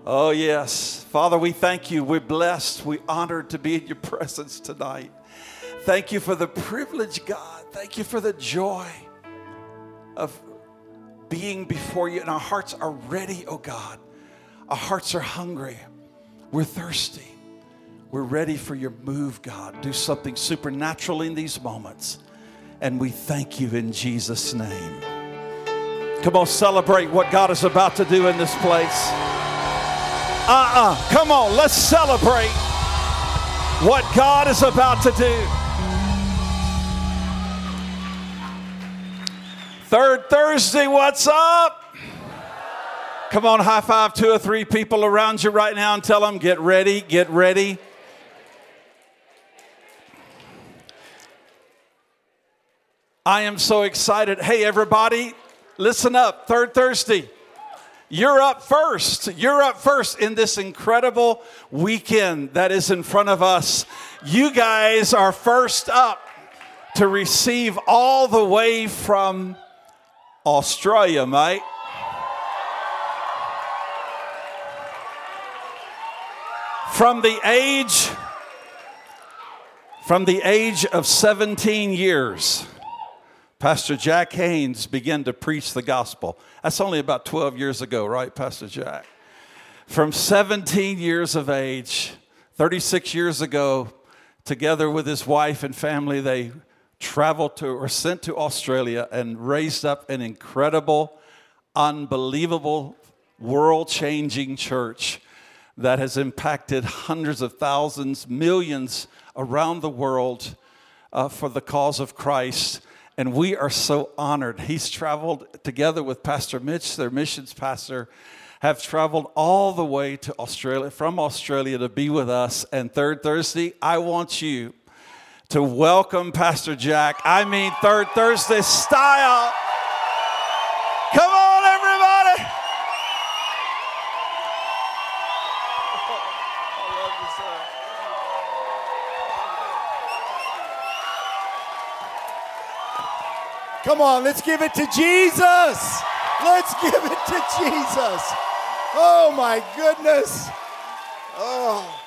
Oh, yes. Father, we thank you. We're blessed. We're honored to be in your presence tonight. Thank you for the privilege, God. Thank you for the joy of being before you. And our hearts are ready, oh God. Our hearts are hungry. We're thirsty. We're ready for your move, God. Do something supernatural in these moments. And we thank you in Jesus' name. Come on, celebrate what God is about to do in this place. Come on, let's celebrate what God is about to do. Third Thursday, what's up? Come on, high five 2 or 3 people around you right now and tell them, get ready, get ready. I am so excited. Hey, everybody, listen up. Third Thursday. You're up first. You're up first in this incredible weekend that is in front of us. You guys are first up to receive all the way from Australia, mate. From the age of 17 years. Pastor Jack Haynes began to preach the gospel. That's only about 12 years ago, right, Pastor Jack? From 17 years of age, 36 years ago, together with his wife and family, they traveled to or sent to Australia and raised up an incredible, unbelievable, world-changing church that has impacted hundreds of thousands, millions around the world for the cause of Christ. And we are so honored. He's traveled together with Pastor Mitch, their missions pastor, have traveled all the way to Australia, from Australia to be with us. And Third Thursday, I want you to welcome Pastor Jack. I mean, Third Thursday style. Come on, everybody. I love you, sir. Come on, let's give it to Jesus. Let's give it to Jesus. Oh, my goodness. Oh,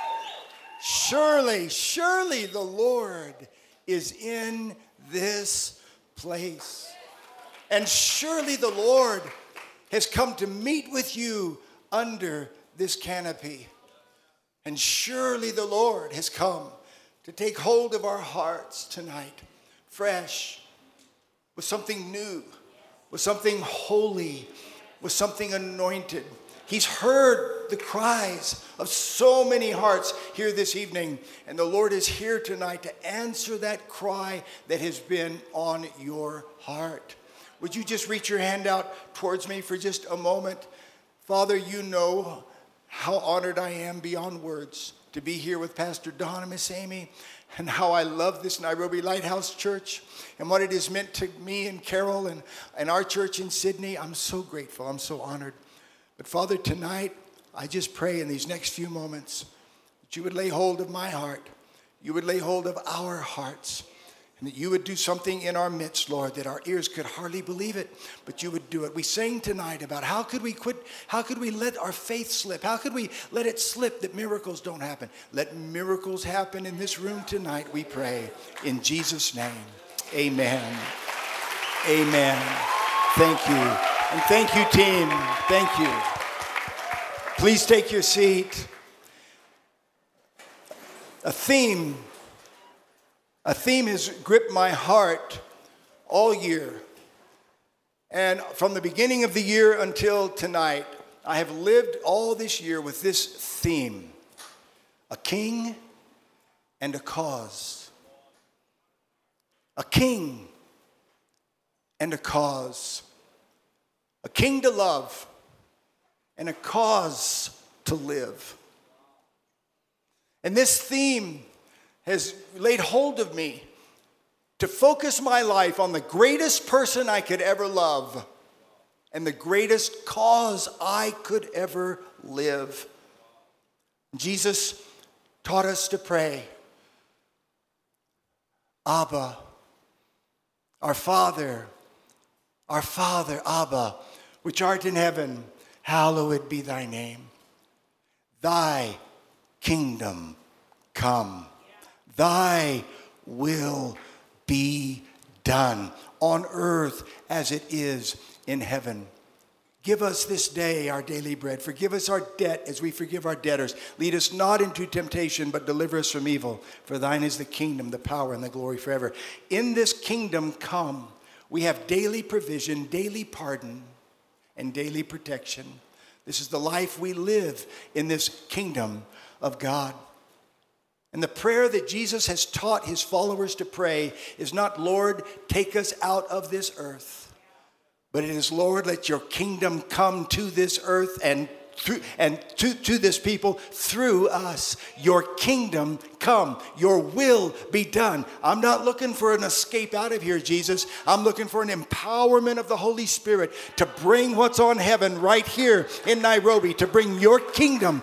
surely the Lord is in this place. And surely the Lord has come to meet with you under this canopy. And surely the Lord has come to take hold of our hearts tonight, fresh, with something new, with something holy, with something anointed. He's heard the cries of so many hearts here this evening, and the Lord is here tonight to answer that cry that has been on your heart. Would you just reach your hand out towards me for just a moment? Father, you know how honored I am beyond words to be here with Pastor Don and Miss Amy, and how I love this Nairobi Lighthouse Church and what it has meant to me and Carol and our church in Sydney. I'm so grateful. I'm so honored. But Father, tonight, I just pray in these next few moments that you would lay hold of my heart. You would lay hold of our hearts. And that you would do something in our midst, Lord, that our ears could hardly believe it, but you would do it. We sang tonight about how could we quit, how could we let our faith slip? How could we let it slip that miracles don't happen? Let miracles happen in this room tonight, we pray. In Jesus' name, amen. Amen. Thank you. And thank you, team. Thank you. Please take your seat. A theme has gripped my heart all year. And from the beginning of the year until tonight, I have lived all this year with this theme: a king and a cause. A king and a cause. A king to love and a cause to live. And this theme has laid hold of me to focus my life on the greatest person I could ever love and the greatest cause I could ever live. Jesus taught us to pray, Abba, our Father, Abba, which art in heaven, hallowed be thy name. Thy kingdom come. Thy will be done on earth as it is in heaven. Give us this day our daily bread. Forgive us our debt as we forgive our debtors. Lead us not into temptation, but deliver us from evil. For thine is the kingdom, the power, and the glory forever. In this kingdom come, we have daily provision, daily pardon, and daily protection. This is the life we live in this kingdom of God. And the prayer that Jesus has taught his followers to pray is not, Lord, take us out of this earth. But it is, Lord, let your kingdom come to this earth and to this people through us. Your kingdom come. Your will be done. I'm not looking for an escape out of here, Jesus. I'm looking for an empowerment of the Holy Spirit to bring what's on heaven right here in Nairobi, to bring your kingdom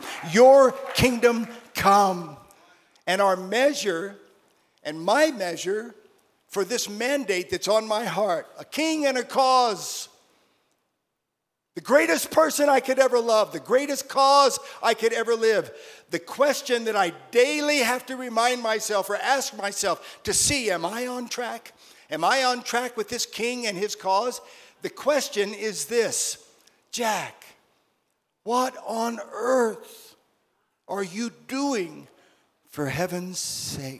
come. And our measure and my measure for this mandate that's on my heart, a king and a cause, the greatest person I could ever love, the greatest cause I could ever live. The question that I daily have to remind myself or ask myself to see, am I on track? Am I on track with this king and his cause? The question is this, Jack, what on earth are you doing for heaven's sake?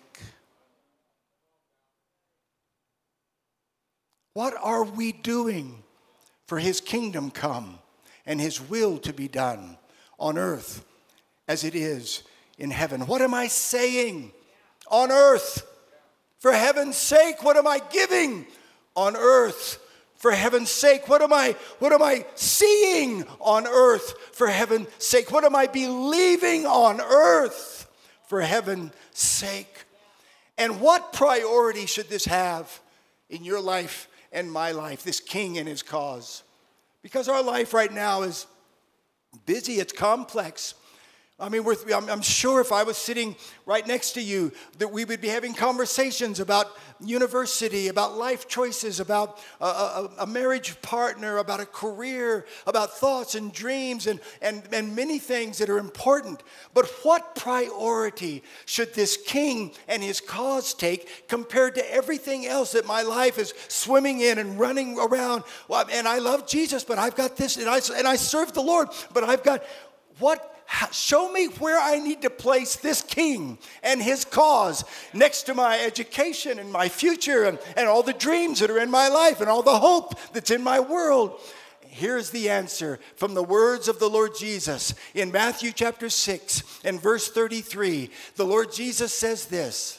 What are we doing for his kingdom come and his will to be done on earth as it is in heaven? What am I saying on earth for heaven's sake? What am I giving on earth for heaven's sake? What am I seeing on earth for heaven's sake? What am I believing on earth for heaven's sake? And what priority should this have in your life and my life, this king and his cause? Because our life right now is busy, it's complex. I mean, I'm sure if I was sitting right next to you, that we would be having conversations about university, about life choices, about a marriage partner, about a career, about thoughts and dreams, and many things that are important. But what priority should this king and his cause take compared to everything else that my life is swimming in and running around? Well, and I love Jesus, but I've got this, and I serve the Lord, but I've got what? Show me where I need to place this king and his cause next to my education and my future and all the dreams that are in my life and all the hope that's in my world. Here's the answer from the words of the Lord Jesus in Matthew chapter 6 and verse 33. The Lord Jesus says this,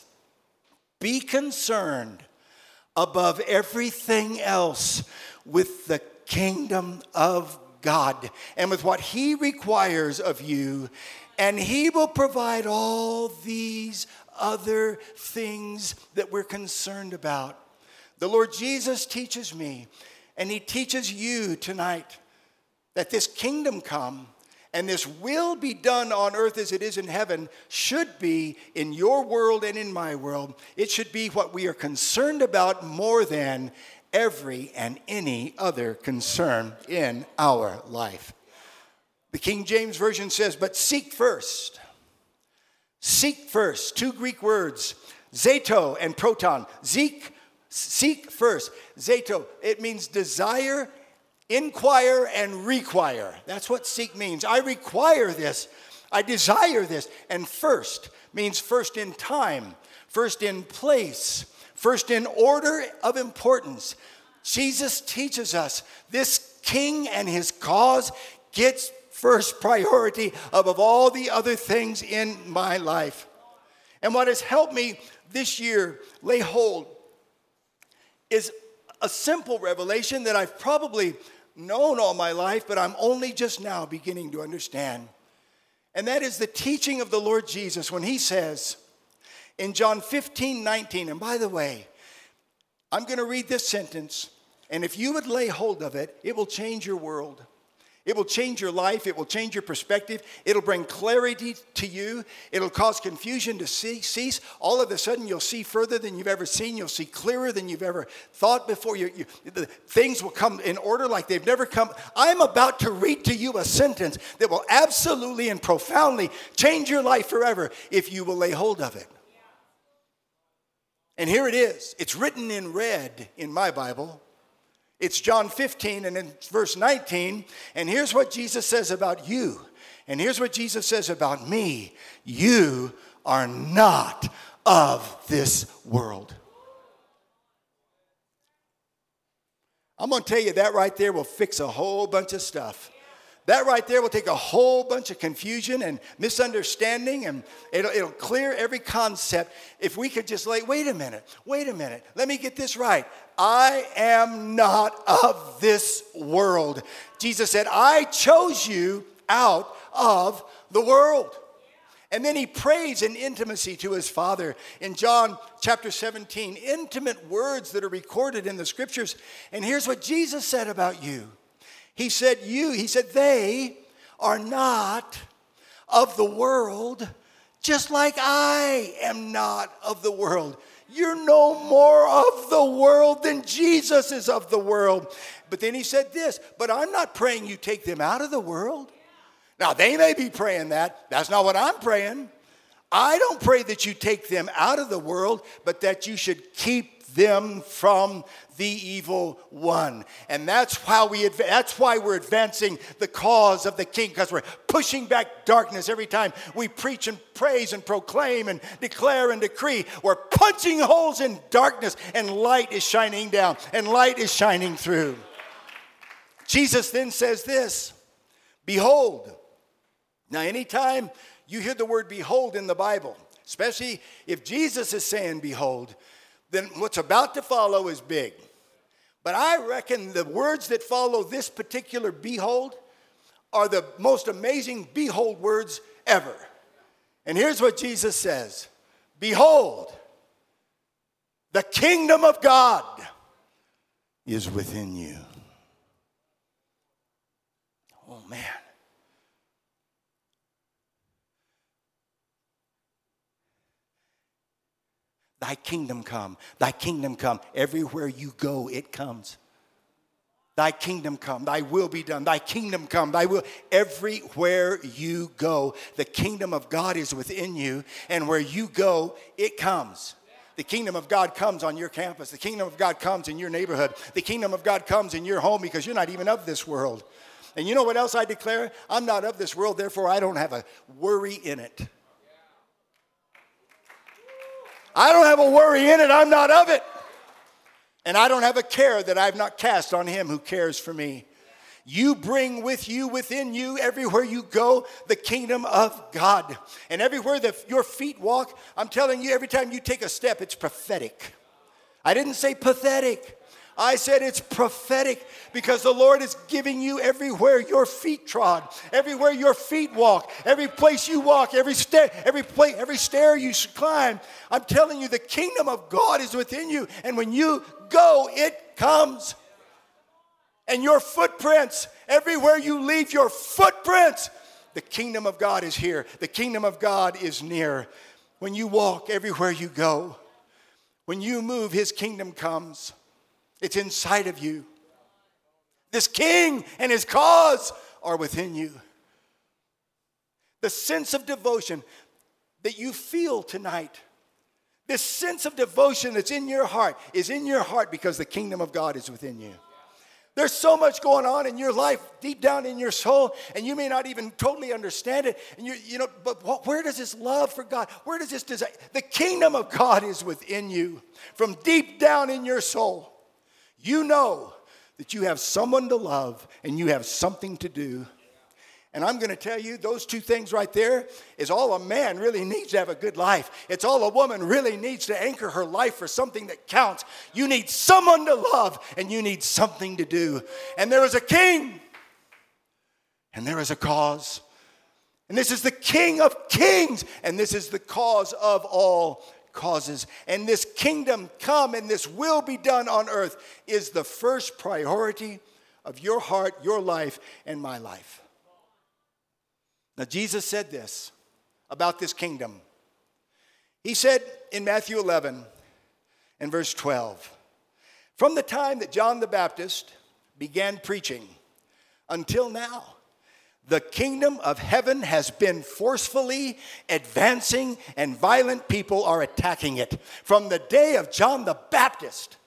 be concerned above everything else with the kingdom of God and with what he requires of you, and he will provide all these other things that we're concerned about. The Lord Jesus teaches me, and he teaches you tonight, that this kingdom come and this will be done on earth as it is in heaven should be in your world and in my world. It should be what we are concerned about more than every and any other concern in our life. The King James Version says, but seek first. Seek first. Two Greek words, zato and proton. Seek first. Zato, it means desire, inquire, and require. That's what seek means. I require this. I desire this. And first means first in time, first in place, first in order of importance. Jesus teaches us this king and his cause gets first priority above all the other things in my life. And what has helped me this year lay hold is a simple revelation that I've probably known all my life, but I'm only just now beginning to understand. And that is the teaching of the Lord Jesus when he says in John 15:19, and by the way, I'm going to read this sentence, and if you would lay hold of it, it will change your world. It will change your life. It will change your perspective. It'll bring clarity to you. It'll cause confusion to cease. All of a sudden, you'll see further than you've ever seen. You'll see clearer than you've ever thought before. Things will come in order like they've never come. I'm about to read to you a sentence that will absolutely and profoundly change your life forever if you will lay hold of it. And here it is. It's written in red in my Bible. It's John 15 and in verse 19. And here's what Jesus says about you. And here's what Jesus says about me. You are not of this world. I'm going to tell you that right there will fix a whole bunch of stuff. That right there will take a whole bunch of confusion and misunderstanding, and it'll clear every concept if we could just wait a minute, let me get this right. I am not of this world. Jesus said, I chose you out of the world. And then he prays in intimacy to his Father in John chapter 17, intimate words that are recorded in the scriptures. And here's what Jesus said about you. He said, they are not of the world, just like I am not of the world. You're no more of the world than Jesus is of the world. But then he said this, but I'm not praying you take them out of the world. Now, they may be praying that. That's not what I'm praying. I don't pray that you take them out of the world, but that you should keep them from the evil one. And that's why we're advancing the cause of the King, because we're pushing back darkness every time we preach and praise and proclaim and declare and decree. We're punching holes in darkness, and light is shining down and light is shining through. Jesus then says this, behold. Now, anytime you hear the word behold in the Bible, especially if Jesus is saying behold, then what's about to follow is big. But I reckon the words that follow this particular behold are the most amazing behold words ever. And here's what Jesus says. Behold, the kingdom of God is within you. Oh, man. Thy kingdom come, thy kingdom come. Everywhere you go, it comes. Thy kingdom come, thy will be done, thy kingdom come, thy will. Everywhere you go, the kingdom of God is within you, and where you go, it comes. The kingdom of God comes on your campus. The kingdom of God comes in your neighborhood. The kingdom of God comes in your home, because you're not even of this world. And you know what else I declare? I'm not of this world, therefore I don't have a worry in it. I don't have a worry in it. I'm not of it. And I don't have a care that I've not cast on him who cares for me. You bring with you, within you, everywhere you go, the kingdom of God. And everywhere that your feet walk, I'm telling you, every time you take a step, it's prophetic. I didn't say pathetic. I said it's prophetic, because the Lord is giving you everywhere your feet trod, everywhere your feet walk, every place you walk, every stair you climb. I'm telling you, the kingdom of God is within you. And when you go, it comes. And your footprints, everywhere you leave your footprints, the kingdom of God is here. The kingdom of God is near. When you walk, everywhere you go, when you move, his kingdom comes. It's inside of you. This king and his cause are within you. The sense of devotion that you feel tonight, this sense of devotion that's in your heart, is in your heart because the kingdom of God is within you. There's so much going on in your life, deep down in your soul, and you may not even totally understand it. And but where does this love for God? Where does this desire? The kingdom of God is within you, from deep down in your soul. You know that you have someone to love and you have something to do. And I'm going to tell you, those two things right there is all a man really needs to have a good life. It's all a woman really needs to anchor her life for something that counts. You need someone to love and you need something to do. And there is a king and there is a cause. And this is the King of Kings, and this is the cause of all causes. And this kingdom come and this will be done on earth is the first priority of your heart, your life, and my life. Now, Jesus said this about this kingdom. He said in Matthew 11 and verse 12, from the time that John the Baptist began preaching until now, the kingdom of heaven has been forcefully advancing and violent people are attacking it. From the day of John the Baptist,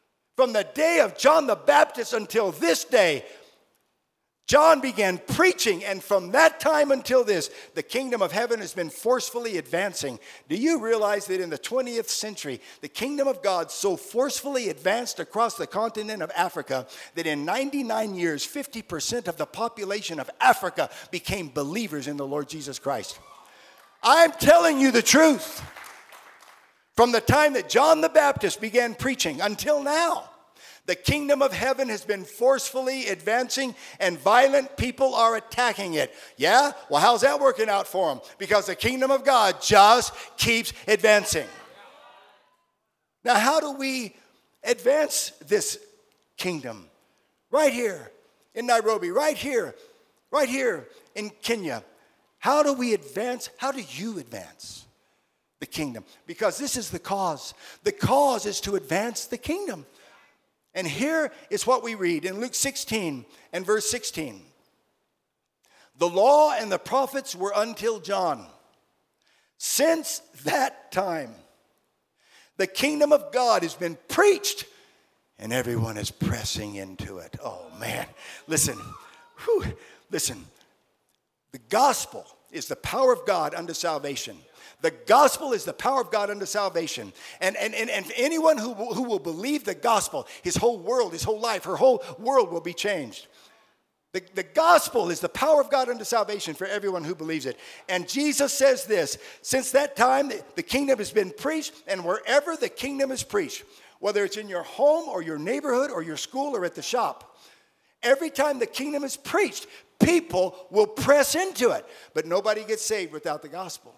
until this day, John began preaching, and from that time until this, the kingdom of heaven has been forcefully advancing. Do you realize that in the 20th century, the kingdom of God so forcefully advanced across the continent of Africa that in 99 years, 50% of the population of Africa became believers in the Lord Jesus Christ? I'm telling you the truth. From the time that John the Baptist began preaching until now, the kingdom of heaven has been forcefully advancing and violent people are attacking it. Yeah? Well, how's that working out for them? Because the kingdom of God just keeps advancing. Now, how do we advance this kingdom? Right here in Nairobi, right here in Kenya. How do we advance? How do you advance the kingdom? Because this is the cause. The cause is to advance the kingdom. And here is what we read in Luke 16 and verse 16. The law and the prophets were until John. Since that time, the kingdom of God has been preached, and everyone is pressing into it. Oh, man. Listen. Listen. The gospel is the power of God unto salvation. The gospel is the power of God unto salvation. And anyone who will believe the gospel, his whole world, his whole life, her whole world will be changed. The gospel is the power of God unto salvation for everyone who believes it. And Jesus says this, since that time the kingdom has been preached, and wherever the kingdom is preached, whether it's in your home or your neighborhood or your school or at the shop, every time the kingdom is preached, people will press into it. But nobody gets saved without the gospel.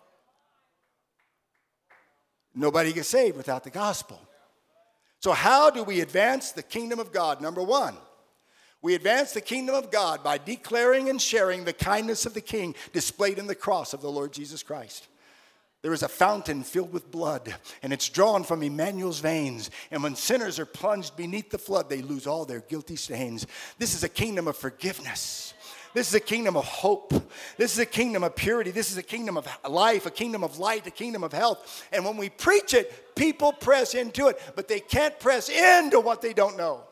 Nobody gets saved without the gospel. So how do we advance the kingdom of God? Number one, we advance the kingdom of God by declaring and sharing the kindness of the King displayed in the cross of the Lord Jesus Christ. There is a fountain filled with blood, and it's drawn from Emmanuel's veins. And when sinners are plunged beneath the flood, they lose all their guilty stains. This is a kingdom of forgiveness. This is a kingdom of hope. This is a kingdom of purity. This is a kingdom of life, a kingdom of light, a kingdom of health. And when we preach it, people press into it, but they can't press into what they don't know.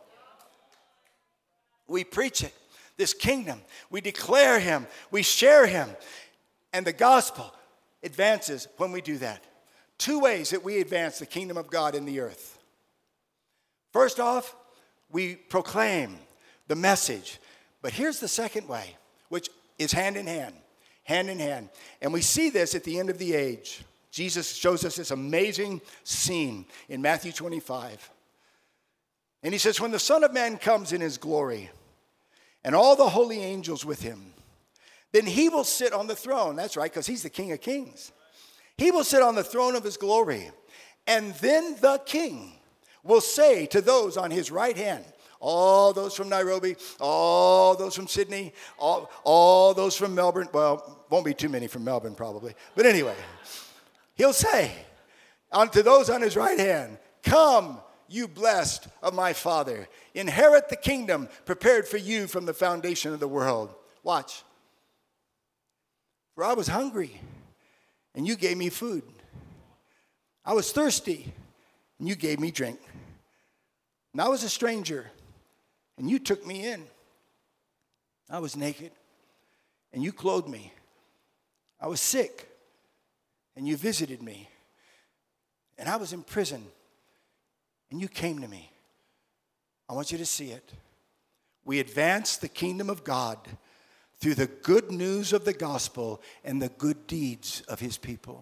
We preach it, this kingdom. We declare him. We share him. And the gospel advances when we do that. Two ways that we advance the kingdom of God in the earth. First off, we proclaim the message. But here's the second way, which is hand in hand. And we see this at the end of the age. Jesus shows us this amazing scene in Matthew 25. And he says, when the Son of Man comes in his glory, and all the holy angels with him, then he will sit on the throne. That's right, because he's the King of Kings. He will sit on the throne of his glory. And then the King will say to those on his right hand, all those from Nairobi, all those from Sydney, all those from Melbourne. Well, won't be too many from Melbourne probably. But anyway, he'll say unto those on his right hand, come, you blessed of my Father. Inherit the kingdom prepared for you from the foundation of the world. Watch. For I was hungry, and you gave me food. I was thirsty, and you gave me drink. And I was a stranger, and you took me in. I was naked, and you clothed me. I was sick, and you visited me. And I was in prison, and you came to me. I want you to see it. We advance the kingdom of God through the good news of the gospel and the good deeds of his people.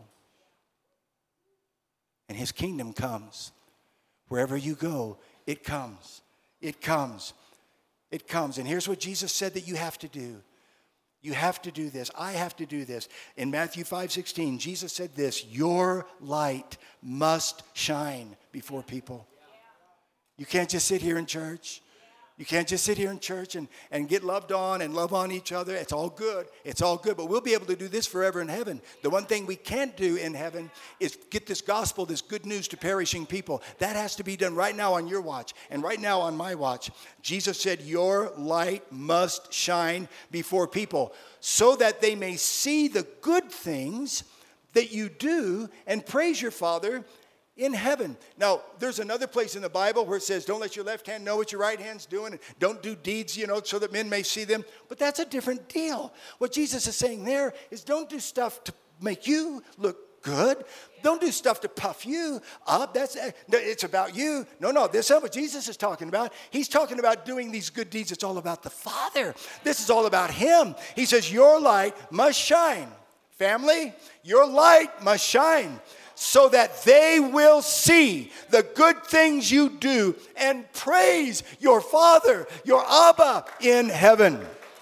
And his kingdom comes. Wherever you go, it comes. It comes. It comes. And here's what Jesus said that you have to do. You have to do this. I have to do this. In Matthew 5:16, Jesus said this, your light must shine before people. You can't just sit here in church. You can't just sit here in church and get loved on and love on each other. It's all good. It's all good. But we'll be able to do this forever in heaven. The one thing we can't do in heaven is get this gospel, this good news to perishing people. That has to be done right now on your watch and right now on my watch. Jesus said, your light must shine before people so that they may see the good things that you do and praise your Father in heaven. Now, there's another place in the Bible where it says, don't let your left hand know what your right hand's doing, and don't do deeds, so that men may see them. But that's a different deal. What Jesus is saying there is don't do stuff to make you look good. Don't do stuff to puff you up. It's about you. No, this is what Jesus is talking about. He's talking about doing these good deeds. It's all about the Father. This is all about Him. He says, your light must shine. Family, your light must shine, so that they will see the good things you do and praise your Father, your Abba in heaven.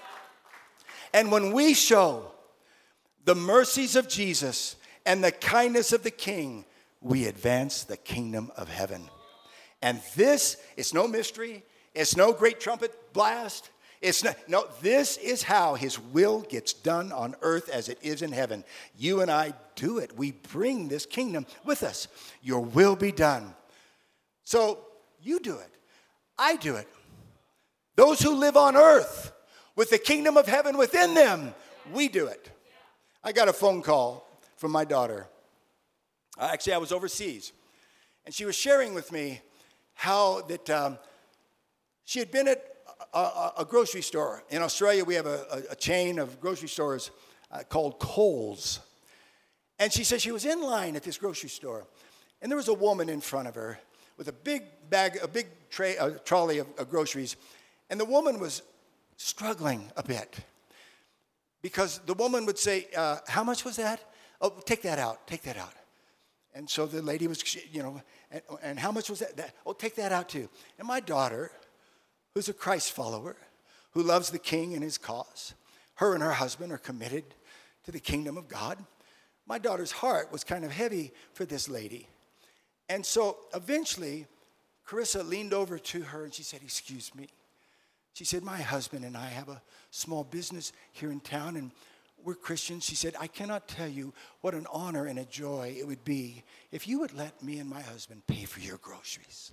And when we show the mercies of Jesus and the kindness of the King, we advance the kingdom of heaven. And this is no mystery. It's no great trumpet blast. This is how His will gets done on earth as it is in heaven. You and I do it. We bring this kingdom with us. Your will be done. So you do it. I do it. Those who live on earth with the kingdom of heaven within them, we do it. I got a phone call from my daughter. Actually, I was overseas. And she was sharing with me how that she had been at a grocery store. In Australia, we have a chain of grocery stores called Coles. And she said she was in line at this grocery store, and there was a woman in front of her with a big bag, a big trolley of groceries. And the woman was struggling a bit because the woman would say, how much was that? Oh, take that out, take that out. And so the lady was, and how much was that? Oh, take that out too. And my daughter, who's a Christ follower, who loves the King and His cause. Her and her husband are committed to the kingdom of God. My daughter's heart was kind of heavy for this lady. And so eventually, Carissa leaned over to her and she said, excuse me. She said, my husband and I have a small business here in town and we're Christians. She said, I cannot tell you what an honor and a joy it would be if you would let me and my husband pay for your groceries.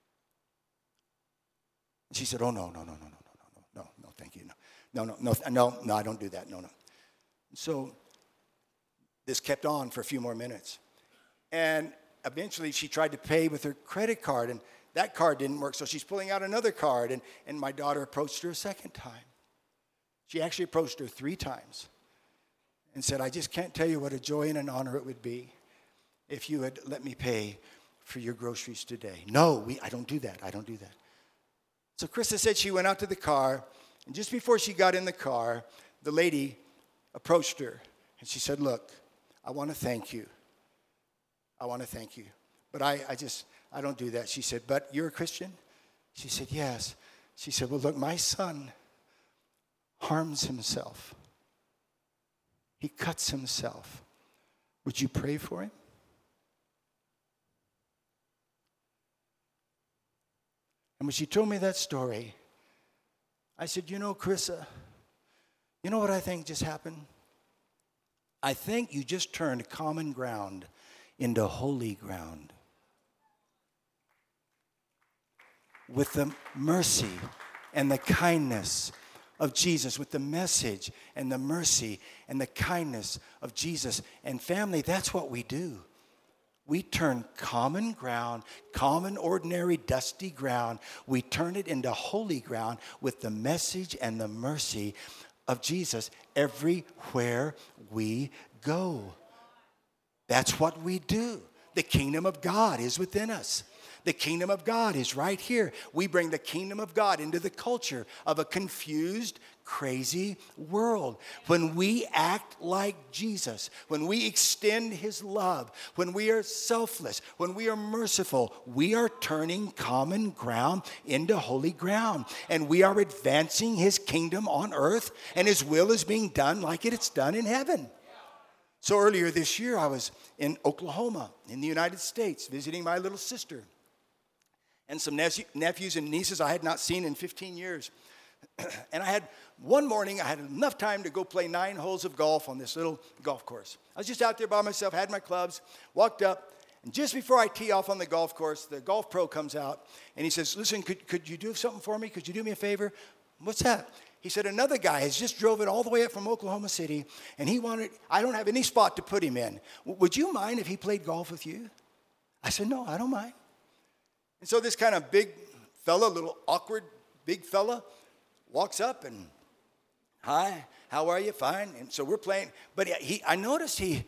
She said, oh, no, thank you. No, I don't do that, no. So this kept on for a few more minutes. And eventually she tried to pay with her credit card, and that card didn't work, so she's pulling out another card, and my daughter approached her a second time. She actually approached her 3 times and said, I just can't tell you what a joy and an honor it would be if you would let me pay for your groceries today. No, I don't do that. So Krista said she went out to the car, and just before she got in the car, the lady approached her, and she said, look, I want to thank you. But I don't do that. She said, but you're a Christian? She said, yes. She said, well, look, my son harms himself. He cuts himself. Would you pray for him? And when she told me that story, I said, Carissa, you know what I think just happened? I think you just turned common ground into holy ground. With the mercy and the kindness of Jesus, with the message and the mercy and the kindness of Jesus. And family, that's what we do. We turn common ground, common, ordinary, dusty ground, we turn it into holy ground with the message and the mercy of Jesus everywhere we go. That's what we do. The kingdom of God is within us. The kingdom of God is right here. We bring the kingdom of God into the culture of a confused, crazy world. When we act like Jesus, when we extend His love, when we are selfless, when we are merciful, we are turning common ground into holy ground. And we are advancing His kingdom on earth, and His will is being done like it's done in heaven. So earlier this year, I was in Oklahoma, in the United States, visiting my little sister. and some nephews and nieces I had not seen in 15 years. And one morning, I had enough time to go play 9 holes of golf on this little golf course. I was just out there by myself, had my clubs, walked up, and just before I tee off on the golf course, the golf pro comes out, and he says, listen, could you do something for me? Could you do me a favor? What's that? He said, another guy has just drove it all the way up from Oklahoma City, and I don't have any spot to put him in. Would you mind if he played golf with you? I said, no, I don't mind. And so this kind of big fella, little awkward big fella, walks up and, hi, how are you? Fine. And so we're playing. But I noticed he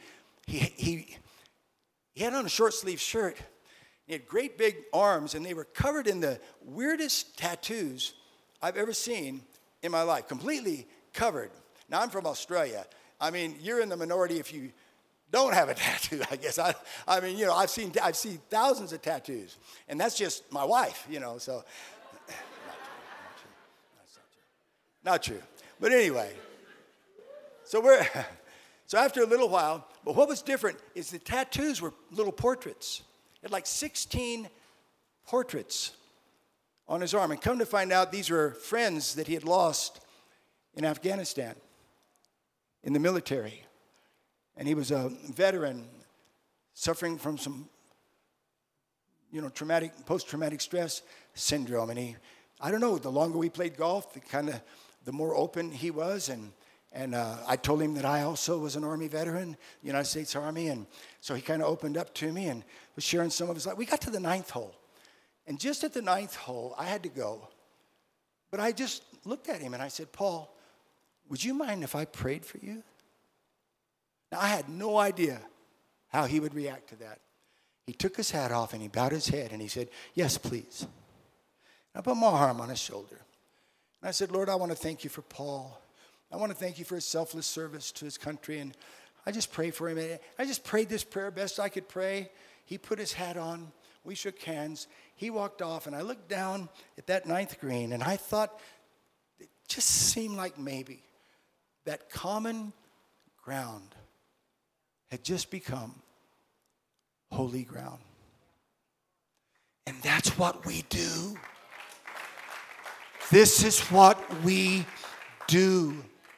had on a short sleeve shirt. He had great big arms, and they were covered in the weirdest tattoos I've ever seen in my life. Completely covered. Now, I'm from Australia. I mean, you're in the minority if you don't have a tattoo, I guess. I mean, I've seen thousands of tattoos. And that's just my wife, so. Not true. But anyway, so after a little while, but what was different is the tattoos were little portraits. He had like 16 portraits on his arm. And come to find out, these were friends that he had lost in Afghanistan, in the military. And he was a veteran suffering from some, post-traumatic stress syndrome. And I don't know, the longer we played golf, the more open he was. And I told him that I also was an Army veteran, United States Army. And so he kind of opened up to me and was sharing some of his life. We got to the 9th hole. And just at the 9th hole, I had to go. But I just looked at him and I said, Paul, would you mind if I prayed for you? Now, I had no idea how he would react to that. He took his hat off and he bowed his head and he said, yes, please. I put my arm on his shoulder. And I said, Lord, I want to thank you for Paul. I want to thank you for his selfless service to his country. And I just pray for him. And I just prayed this prayer best I could pray. He put his hat on. We shook hands. He walked off. And I looked down at that 9th green. And I thought, it just seemed like maybe that common ground had just become holy ground. And that's what we do. This is what we do.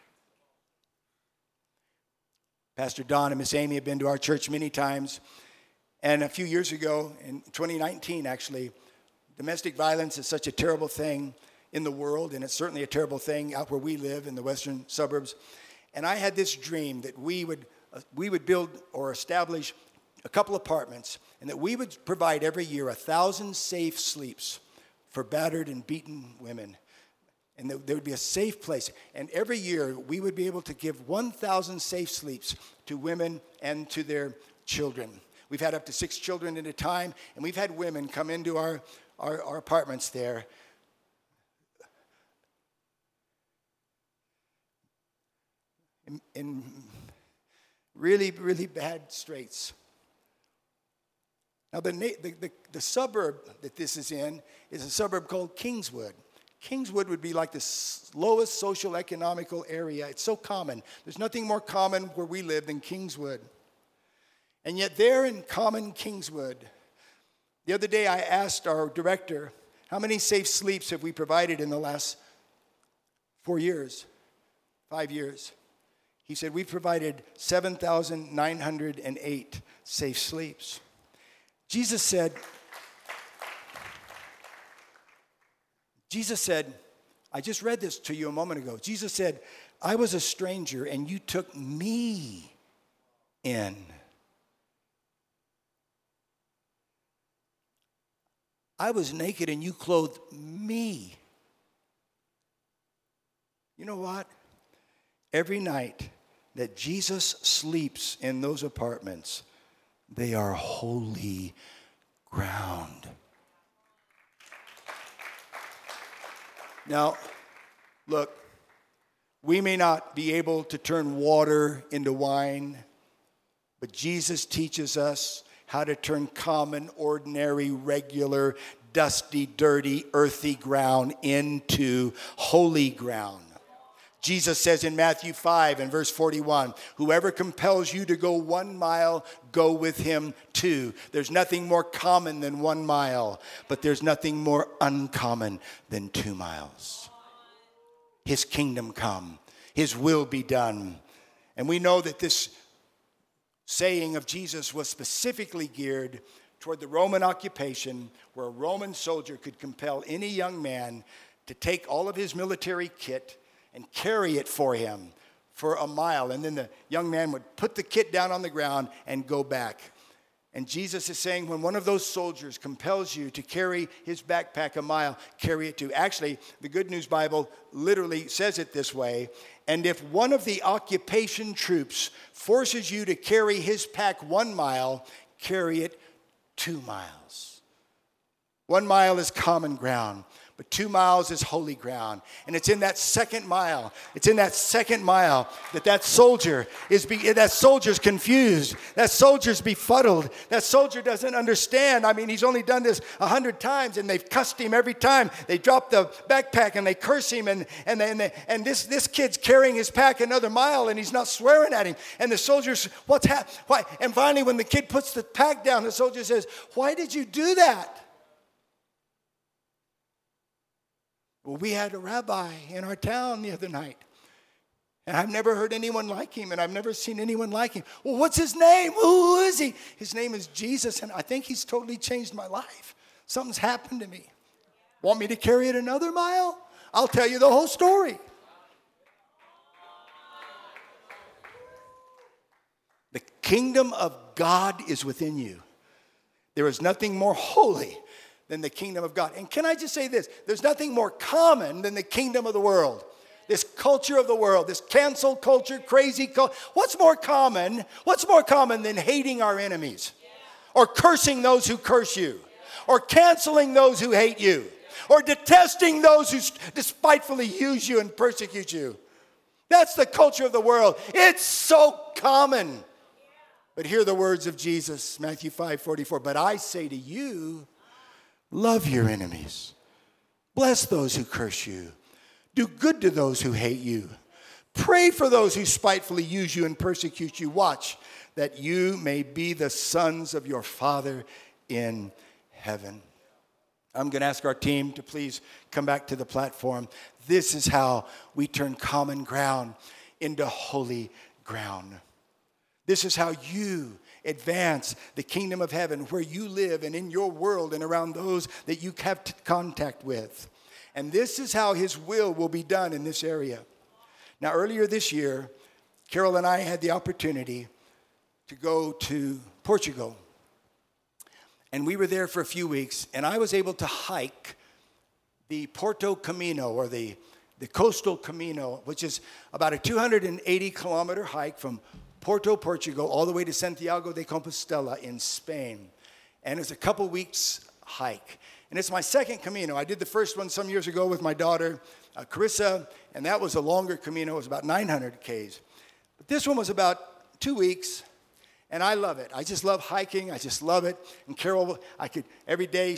Pastor Don and Miss Amy have been to our church many times. And a few years ago, in 2019 actually, domestic violence is such a terrible thing in the world, and it's certainly a terrible thing out where we live in the western suburbs. And I had this dream that we would build or establish a couple apartments, and that we would provide every year 1,000 safe sleeps for battered and beaten women. And there would be a safe place. And every year, we would be able to give 1,000 safe sleeps to women and to their children. We've had up to 6 children at a time, and we've had women come into our apartments there. In really, really bad straits. Now, the suburb that this is in is a suburb called Kingswood. Kingswood would be like the lowest social economical area. It's so common. There's nothing more common where we live than Kingswood. And yet there in common Kingswood, the other day I asked our director, how many safe sleeps have we provided in the last 5 years? He said, we've provided 7,908 safe sleeps. Jesus said, I just read this to you a moment ago. Jesus said, I was a stranger and you took me in. I was naked and you clothed me. You know what? Every night that Jesus sleeps in those apartments, they are holy ground. Now, look, we may not be able to turn water into wine, but Jesus teaches us how to turn common, ordinary, regular, dusty, dirty, earthy ground into holy ground. Jesus says in Matthew 5 and verse 41, whoever compels you to go 1 mile, go with him 2. There's nothing more common than 1 mile, but there's nothing more uncommon than 2 miles. His kingdom come, his will be done. And we know that this saying of Jesus was specifically geared toward the Roman occupation, where a Roman soldier could compel any young man to take all of his military kit and carry it for him for 1 mile. And then the young man would put the kit down on the ground and go back. And Jesus is saying, when one of those soldiers compels you to carry his backpack 1 mile, carry it too. Actually, the Good News Bible literally says it this way. And if one of the occupation troops forces you to carry his pack 1 mile, carry it 2 miles. 1 mile is common ground, but 2 miles is holy ground. And it's in that second mile, that soldier's confused. That soldier's befuddled. That soldier doesn't understand. I mean, he's only done this 100 times, and they've cussed him every time. They drop the backpack and they curse him, and this kid's carrying his pack another mile, and he's not swearing at him. And the soldier's, why? And finally, when the kid puts the pack down, the soldier says, "Why did you do that?" Well, we had a rabbi in our town the other night, and I've never heard anyone like him, and I've never seen anyone like him. Well, what's his name? Who is he? His name is Jesus, and I think he's totally changed my life. Something's happened to me. Want me to carry it another mile? I'll tell you the whole story. The kingdom of God is within you. There is nothing more holy than the kingdom of God. And can I just say this? There's nothing more common than the kingdom of the world. This culture of the world, this cancel culture, crazy culture. What's more common than hating our enemies? Or cursing those who curse you? Or canceling those who hate you? Or detesting those who despitefully use you and persecute you? That's the culture of the world. It's so common. But hear the words of Jesus, Matthew 5:44. But I say to you, love your enemies. Bless those who curse you. Do good to those who hate you. Pray for those who spitefully use you and persecute you. Watch, that you may be the sons of your Father in heaven. I'm going to ask our team to please come back to the platform. This is how we turn common ground into holy ground. This is how you advance the kingdom of heaven where you live and in your world and around those that you have contact with. And this is how his will be done in this area. Now, earlier this year, Carol and I had the opportunity to go to Portugal. And we were there for a few weeks, and I was able to hike the Porto Camino, or the coastal Camino, which is about a 280-kilometer hike from Porto, Portugal, all the way to Santiago de Compostela in Spain. And it's a couple weeks hike. And it's my second Camino. I did the first one some years ago with my daughter, Carissa, and that was a longer Camino. It was about 900 Ks. But this one was about 2 weeks, and I love it. I just love hiking. I just love it. And Carol, every day,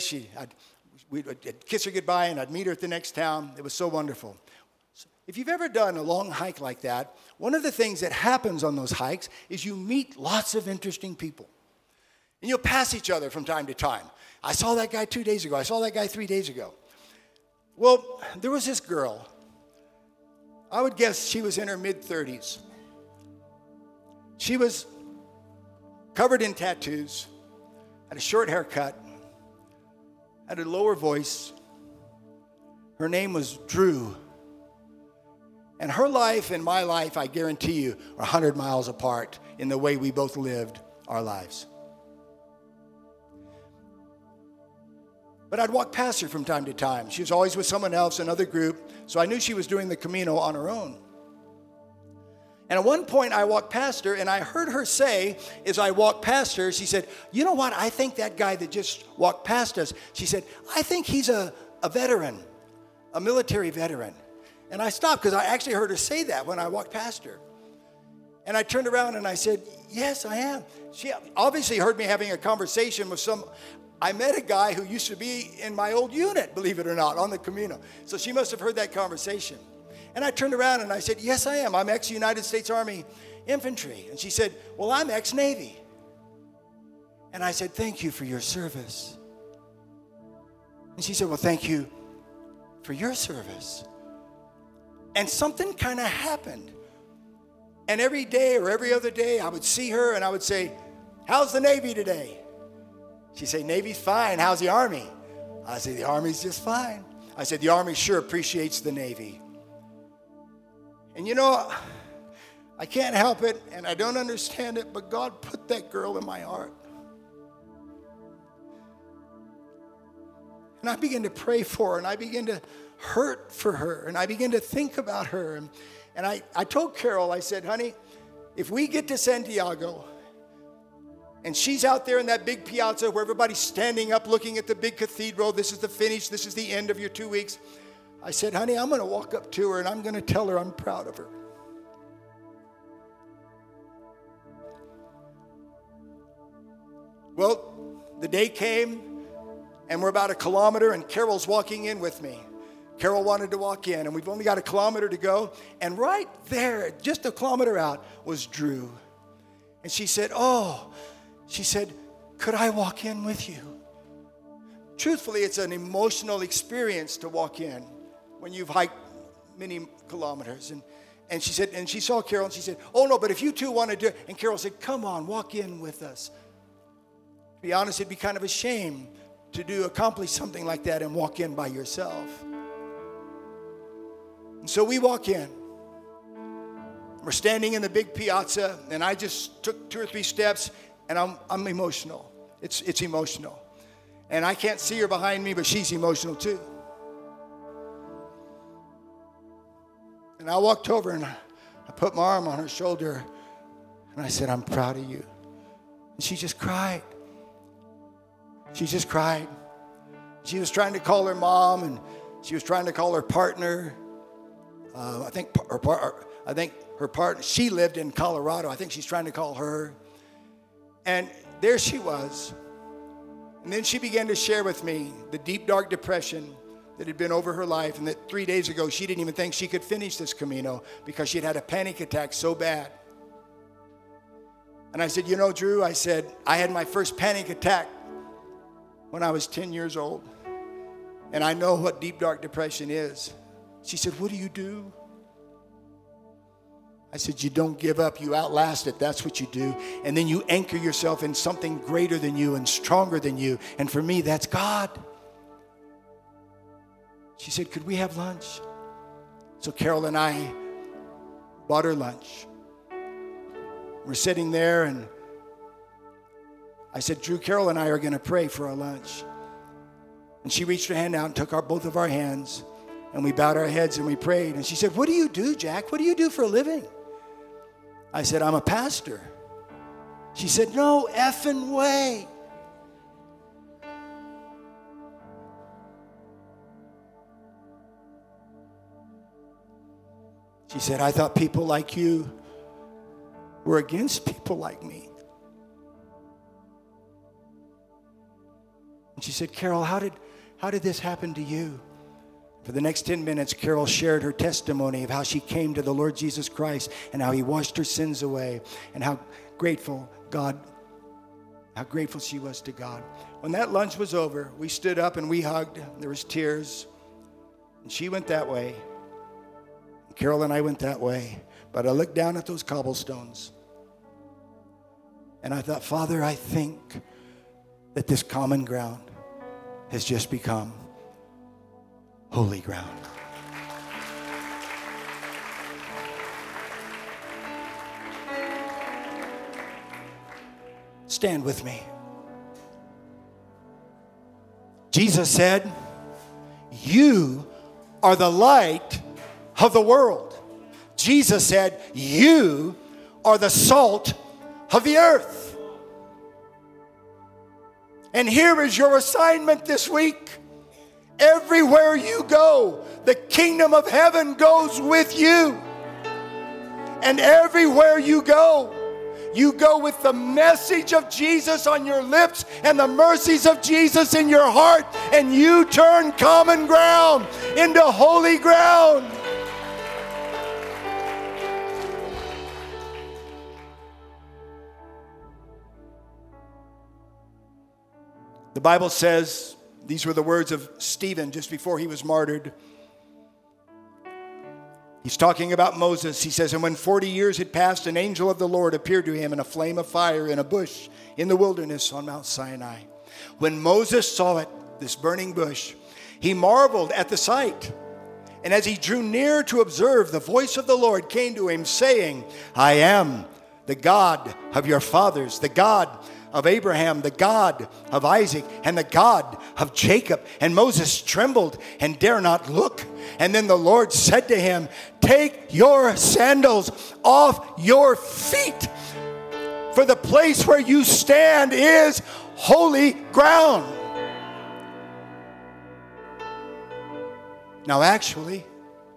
we'd kiss her goodbye, and I'd meet her at the next town. It was so wonderful. If you've ever done a long hike like that, one of the things that happens on those hikes is you meet lots of interesting people. And you'll pass each other from time to time. I saw that guy 2 days ago. I saw that guy 3 days ago. Well, there was this girl. I would guess she was in her mid-30s. She was covered in tattoos, had a short haircut, had a lower voice. Her name was Drew. And her life and my life, I guarantee you, are 100 miles apart in the way we both lived our lives. But I'd walk past her from time to time. She was always with someone else, another group, so I knew she was doing the Camino on her own. And at one point, I walked past her, and I heard her say, as I walked past her, she said, "You know what? I think that guy that just walked past us," she said, "I think he's a veteran, a military veteran." And I stopped because I actually heard her say that when I walked past her. And I turned around and I said, "Yes, I am." She obviously heard me having a conversation with I met a guy who used to be in my old unit, believe it or not, on the Camino. So she must have heard that conversation. And I turned around and I said, yes, I am. I'm ex-United States Army infantry. And she said, well, I'm ex-Navy. And I said, thank you for your service. And she said, well, thank you for your service. And something kind of happened. And every day or every other day, I would see her and I would say, how's the Navy today? She'd say, Navy's fine. How's the Army? I say, the Army's just fine. I said, the Army sure appreciates the Navy. And you know, I can't help it, and I don't understand it, but God put that girl in my heart. And I began to pray for her, and I began to hurt for her, and I began to think about her. And I told Carol, I said, honey, if we get to Santiago, and she's out there in that big piazza where everybody's standing up looking at the big cathedral, this is the finish, this is the end of your 2 weeks. I said, honey, I'm going to walk up to her and I'm going to tell her I'm proud of her. Well, the day came and we're about 1 kilometer and Carol's walking in with me. Carol wanted to walk in and we've only got 1 kilometer to go. And right there, just 1 kilometer out, was Drew. And she said, could I walk in with you? Truthfully, it's an emotional experience to walk in when you've hiked many kilometers. And she said, and she saw Carol and she said, oh no, but if you two want to do it. And Carol said, come on, walk in with us. To be honest, it'd be kind of a shame to accomplish something like that and walk in by yourself. And so we walk in. We're standing in the big piazza, and I just took 2 or 3 steps, and I'm emotional. It's emotional. And I can't see her behind me, but she's emotional too. And I walked over, and I put my arm on her shoulder, and I said, I'm proud of you. And she just cried. She just cried. She was trying to call her mom, and she was trying to call her partner. I think her partner, she lived in Colorado. I think she's trying to call her. And there she was. And then she began to share with me the deep, dark depression that had been over her life, and that 3 days ago she didn't even think she could finish this Camino because she'd had a panic attack so bad. And I said, you know, Drew, I said, I had my first panic attack when I was 10 years old. And I know what deep, dark depression is. She said, what do you do? I said, you don't give up. You outlast it. That's what you do. And then you anchor yourself in something greater than you and stronger than you. And for me, that's God. She said, could we have lunch? So Carol and I bought her lunch. We're sitting there, and I said, Drew, Carol and I are going to pray for our lunch. And she reached her hand out and took both of our hands, and we bowed our heads and we prayed. And she said, what do you do, Jack? What do you do for a living? I said, I'm a pastor. She said, no effing way. She said, I thought people like you were against people like me. And she said, Carol, how did this happen to you? For the next 10 minutes, Carol shared her testimony of how she came to the Lord Jesus Christ and how he washed her sins away, and how grateful she was to God. When that lunch was over, we stood up and we hugged. There was tears. And she went that way. Carol and I went that way. But I looked down at those cobblestones, and I thought, Father, I think that this common ground has just become holy ground. Stand with me. Jesus said, you are the light of the world. Jesus said, you are the salt of the earth. And here is your assignment this week. Everywhere you go, the kingdom of heaven goes with you. And everywhere you go with the message of Jesus on your lips and the mercies of Jesus in your heart, and you turn common ground into holy ground. Bible says, these were the words of Stephen just before he was martyred. He's talking about Moses. He says, and when 40 years had passed, an angel of the Lord appeared to him in a flame of fire in a bush in the wilderness on Mount Sinai. When Moses saw it, this burning bush, he marveled at the sight. And as he drew near to observe, the voice of the Lord came to him, saying, I am the God of your fathers, the God of Abraham, the God of Isaac, and the God of Jacob. And Moses trembled and dare not look. And then the Lord said to him, take your sandals off your feet, for the place where you stand is holy ground. Now actually,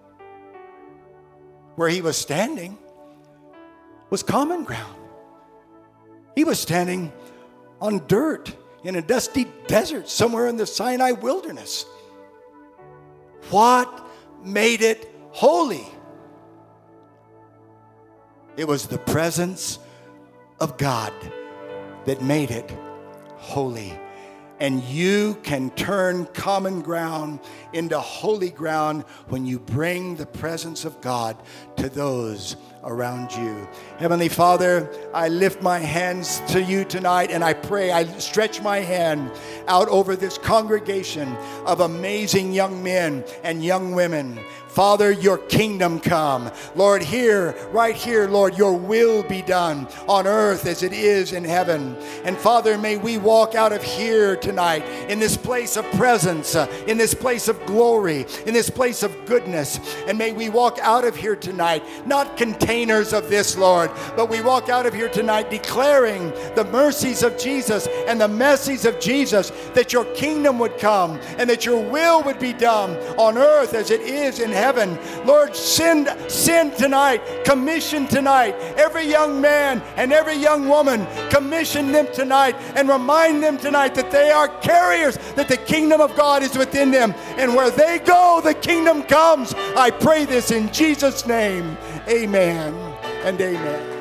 where he was standing was common ground. He was standing on dirt in a dusty desert somewhere in the Sinai wilderness. What made it holy? It was the presence of God that made it holy. And you can turn common ground into holy ground when you bring the presence of God to those around you. Heavenly Father, I lift my hands to you tonight, and I pray, I stretch my hand out over this congregation of amazing young men and young women. Father, your kingdom come. Lord, here, right here, Lord, your will be done on earth as it is in heaven. And Father, may we walk out of here tonight in this place of presence, in this place of glory, in this place of goodness. And may we walk out of here tonight, not containers of this, Lord, but we walk out of here tonight declaring the mercies of Jesus and the message of Jesus, that your kingdom would come and that your will would be done on earth as it is in heaven. Lord, send tonight, commission tonight, every young man and every young woman, commission them tonight and remind them tonight that they are carriers, that the kingdom of God is within them, and where they go, the kingdom comes. I pray this in Jesus' name. Amen and amen.